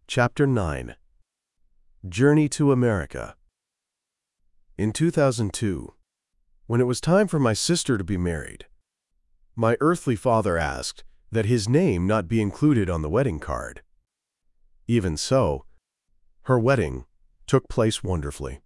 Chapter 9. Journey to America. In 2002, when it was time for my sister to be married, my earthly father asked that his name not be included on the wedding card. Even so, her wedding took place wonderfully.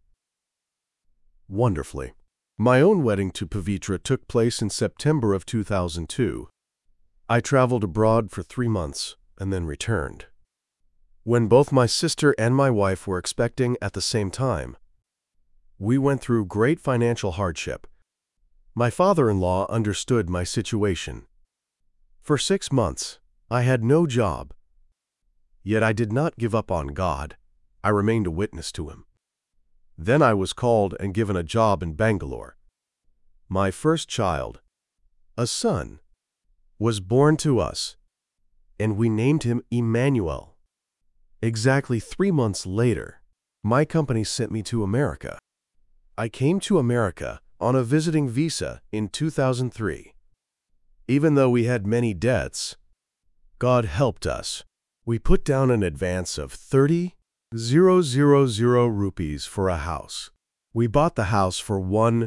My own wedding to Pavitra took place in September of 2002. I traveled abroad for 3 months and then returned. When both my sister and my wife were expecting at the same time, we went through great financial hardship. My father-in-law understood my situation. For 6 months, I had no job. Yet I did not give up on God. I remained a witness to Him. Then I was called and given a job in Bangalore. My first child, a son, was born to us, and we named him Emmanuel. Exactly 3 months later, my company sent me to America. I came to America on a visiting visa in 2003. Even though we had many debts, God helped us. We put down an advance of 30,000 rupees for a house. We bought the house for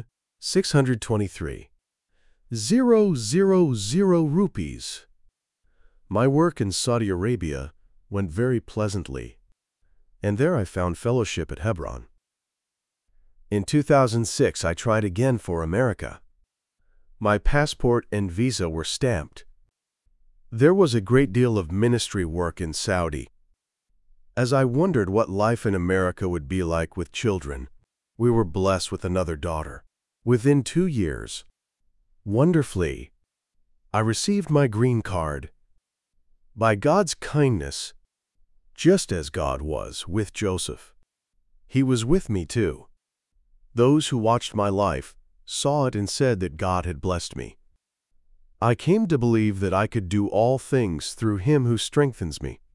1,623,000 rupees. My work in Saudi Arabia went very pleasantly, and there I found fellowship at Hebron. In 2006, I tried again for America. My passport and visa were stamped. There was a great deal of ministry work in Saudi. As I wondered what life in America would be like with children, we were blessed with another daughter. Within 2 years, wonderfully, I received my green card. By God's kindness, just as God was with Joseph, He was with me too. Those who watched my life saw it and said that God had blessed me. I came to believe that I could do all things through Him who strengthens me.